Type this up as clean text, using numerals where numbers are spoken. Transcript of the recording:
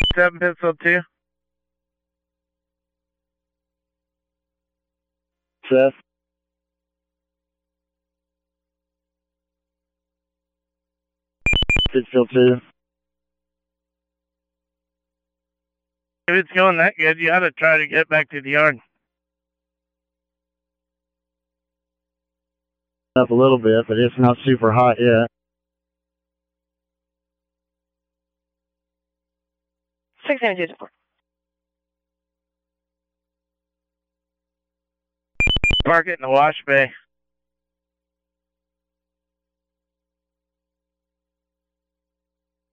7 pistol 2. Seth. Pistol 2. If it's going that good, you ought to try to get back to the yard. Up a little bit, but it's not super hot yet. 672. Park it in the wash bay.